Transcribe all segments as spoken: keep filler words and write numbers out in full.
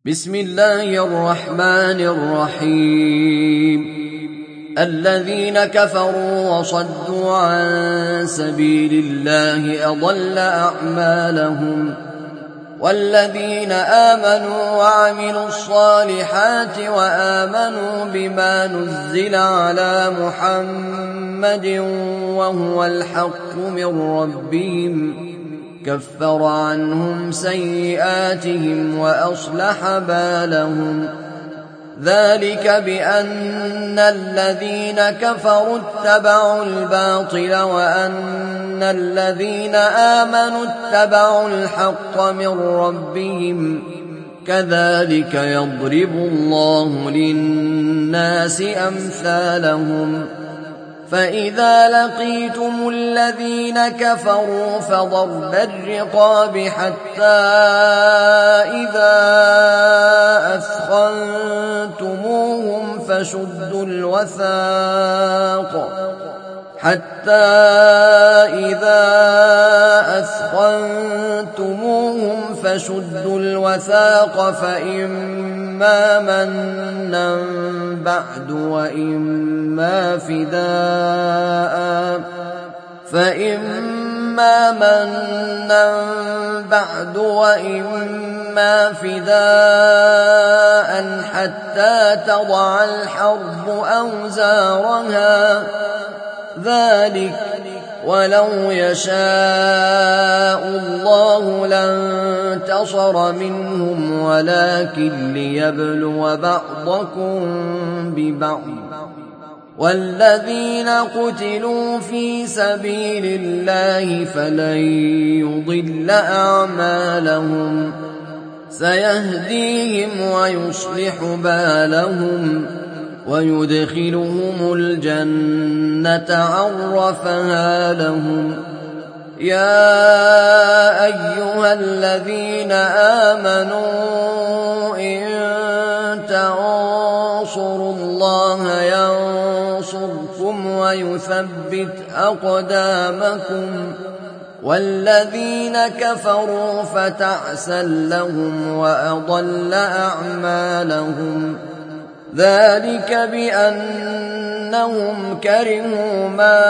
بسم الله الرحمن الرحيم الذين كفروا وصدوا عن سبيل الله أضل أعمالهم والذين آمنوا وعملوا الصالحات وآمنوا بما نزل على محمد وهو الحق من ربهم كفر عنهم سيئاتهم وأصلح بالهم ذلك بأن الذين كفروا اتبعوا الباطل وأن الذين آمنوا اتبعوا الحق من ربهم كذلك يضرب الله للناس أمثالهم فإذا لقيتم الذين كفروا فضرب الرقاب حتى إذا أثخنتموهم فشدوا الوثاق حتى إذا أثخنتموهم فشدوا الوثاق فإما منا بعد وإما فداء فإما منا بعد وإما فداء حتى تضع الحرب أوزارها ذلك ولو يشاء الله لانتصر منهم ولكن ليبلو بعضكم ببعض والذين قتلوا في سبيل الله فلن يضل أعمالهم سيهديهم ويصلح بالهم ويدخلهم الجنة عرفها لهم يا أيها الذين آمنوا إن تنصروا الله ينصركم ويثبت أقدامكم والذين كفروا فتعسا لهم وأضل أعمالهم ذلك بأنهم كرهوا ما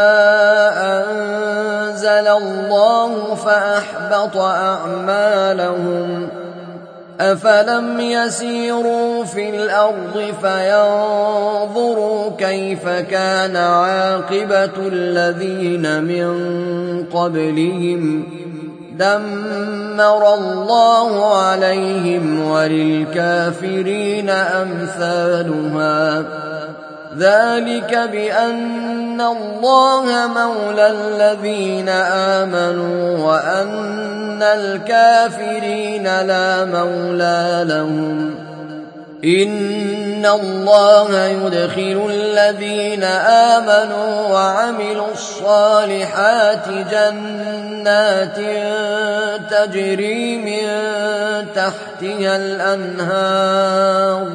أنزل الله فأحبط أعمالهم أفلم يسيروا في الأرض فينظروا كيف كان عاقبة الذين من قبلهم دمر الله عليهم وللكافرين أمثالها ذلك بأن الله مولى الذين آمنوا وأن الكافرين لا مولى لهم إن الله يدخل الذين آمنوا وعملوا الصالحات جنات تجري من تحتها الأنهار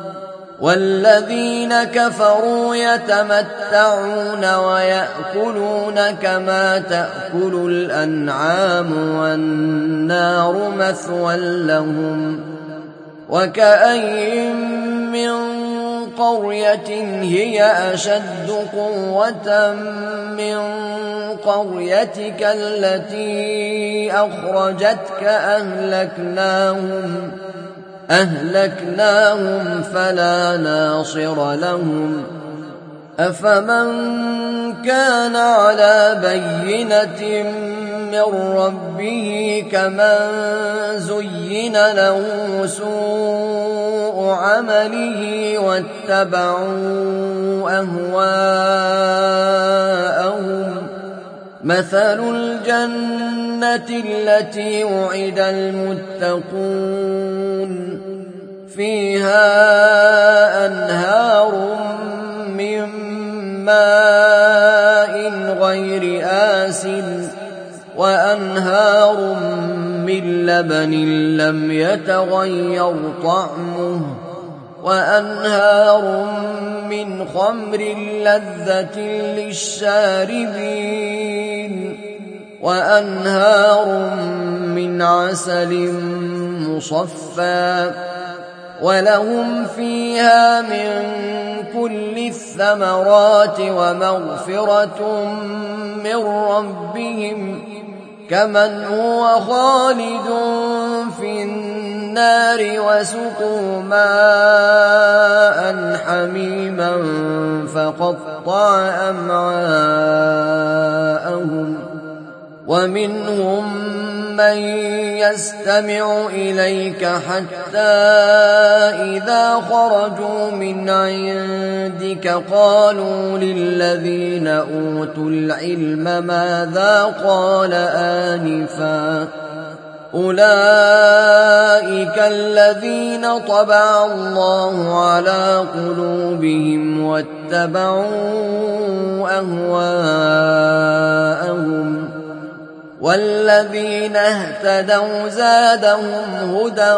والذين كفروا يتمتعون ويأكلون كما تأكل الأنعام والنار مثوى لهم وكأين من قرية هي أشد قوة من قريتك التي أخرجتك أهلكناهم أهلكناهم فلا ناصر لهم أفمن كان على بينة من ربه كمن زين له سوء عمله واتبعوا أهواءهم مثل الجنة التي وعد المتقون فيها أنهار من ماء غير آسن وأنهار من لبن لم يتغير طعمه وأنهار من خمر لذة للشاربين وأنهار من عسل مصفى ولهم فيها من كل الثمرات ومغفرة من ربهم كمن هو خالد في النار وسقوا ماء حميما فقطع أمعاءهم ومنهم من يستمع إليك حتى إذا خرجوا من عندك قالوا للذين أوتوا العلم ماذا قال آنفا أولئك الذين طبع الله على قلوبهم واتبعوا أهواءهم والذين اهتدوا زادهم هدى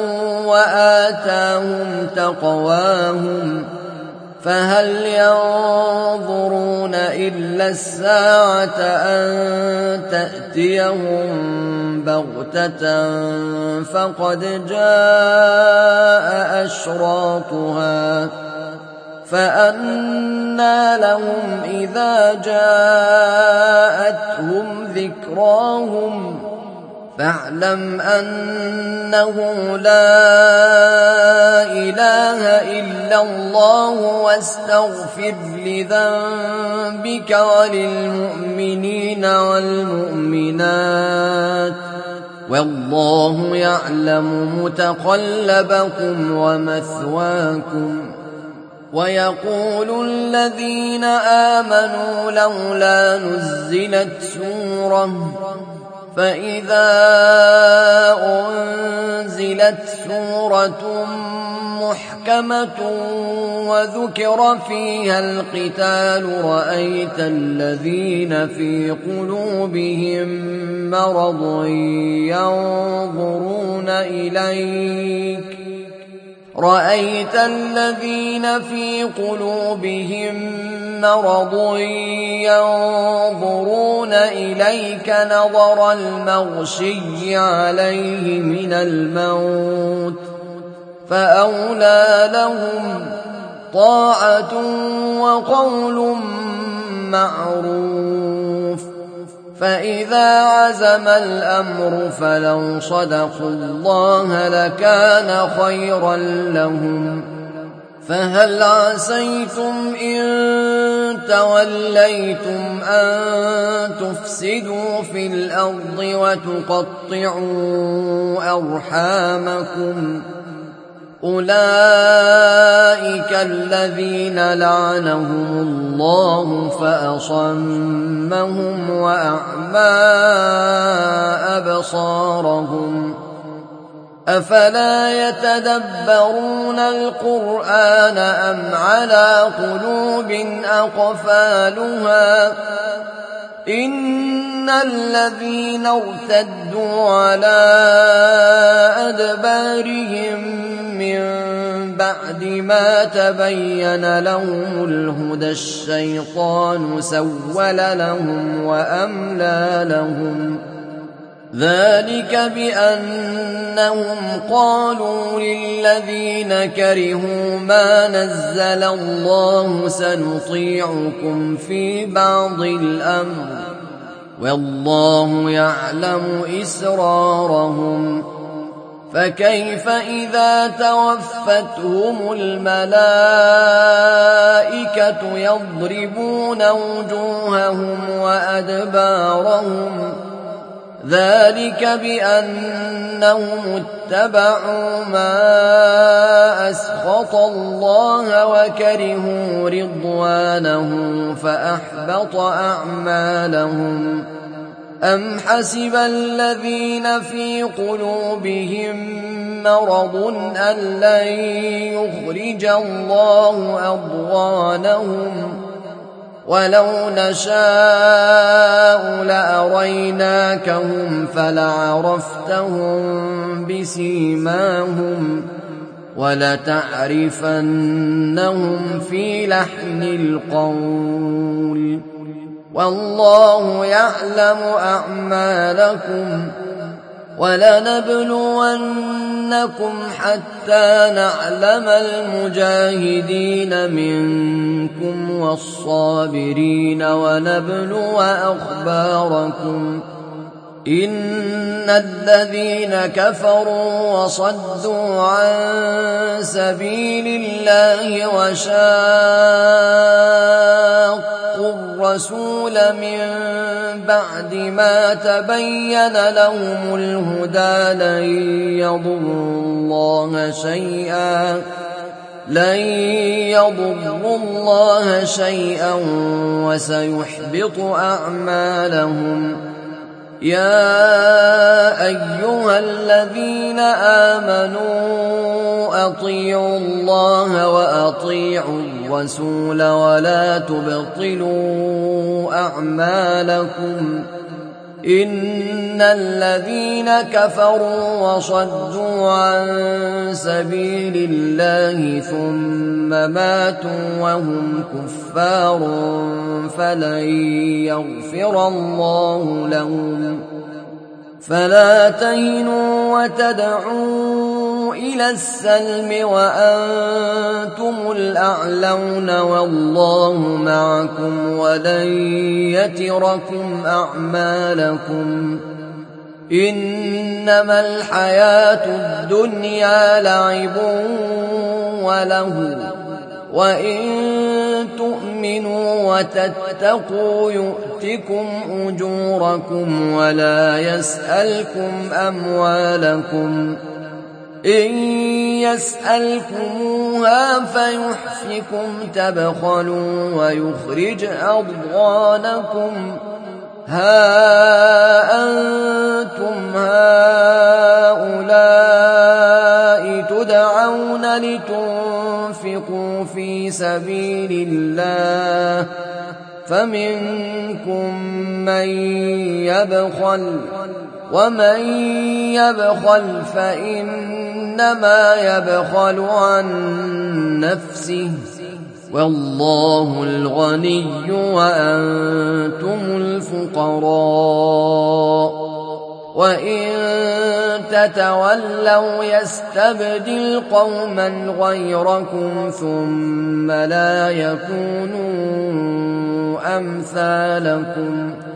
وآتاهم تقواهم فهل ينظرون إلا الساعة أن تأتيهم بغتة فقد جاء أشراطها فأنى لهم إذا جاءتهم ذكراهم فاعلم أنه لا إله إلا الله واستغفر لذنبك وللمؤمنين والمؤمنات والله يعلم متقلبكم ومثواكم ويقول الذين آمنوا لولا نزلت سورة فإذا أنزلت سورة محكمة وذكر فيها القتال رأيت الذين في قلوبهم مرض ينظرون إليك رأيت الذين في قلوبهم مرض ينظرون إليك نظر المغشي عليه من الموت فأولى لهم طاعة وقول معروف فإذا عزم الأمر فلو صدقوا الله لكان خيرا لهم فهل عسيتم إن توليتم أن تفسدوا في الأرض وتقطعوا أرحامكم أولئك الذين لعنهم الله فأصمهم وأعمى أبصارهم أفلا يتدبرون القرآن أم على قلوب أقفالها إن الذين ارتدوا على أدبارهم من بعد ما تبين لهم الهدى الشيطان سول لهم وأملى لهم ذلك بأنهم قالوا للذين كرهوا ما نزل الله سنطيعكم في بعض الأمر والله يعلم إسرارهم فكيف إذا توفتهم الملائكة يضربون وجوههم وأدبارهم ذلك بأنهم اتبعوا ما أسخط الله وكرهوا رضوانه فأحبط أعمالهم أم حسب الذين في قلوبهم مرض أن لن يخرج الله أضغانهم ولو نشاء لأريناكهم فلعرفتهم بسيماهم ولتعرفنهم في لحن القول والله يعلم أعمالكم ولنبلونكم حتى نعلم المجاهدين منكم والصابرين ونبلو أخباركم إن الذين كفروا وصدوا عن سبيل الله وشاقوا الرسول من بعد ما تبين لهم الهدى لن يضروا الله شيئا لن يضروا الله شيئا وسيحبط أعمالهم يا أيها الذين آمنوا أطيعوا الله وأطيعوا الرسول ولا تبطلوا أعمالكم إن الذين كفروا وصدوا عن سبيل الله ثم ماتوا وهم كفار فلن يغفر الله لهم فلا تهنوا وتدعوا إلى السلم وأنتم الأعلون والله معكم ولن يتركم أعمالكم إنما الحياة الدنيا لعب وله وإن تؤمنوا وتتقوا يؤتكم أجوركم ولا يسألكم أموالكم إن يسألكموها فيحفكم تبخلوا ويخرج أضغانكم ها أنتم هؤلاء تدعون لتنفقوا في سبيل الله فمنكم من يبخل ومن يبخل فإنما يبخل عن نفسه والله الغني وأنتم الفقراء وإن تتولوا يستبدل قوما غيركم ثم لا يكونوا أمثالكم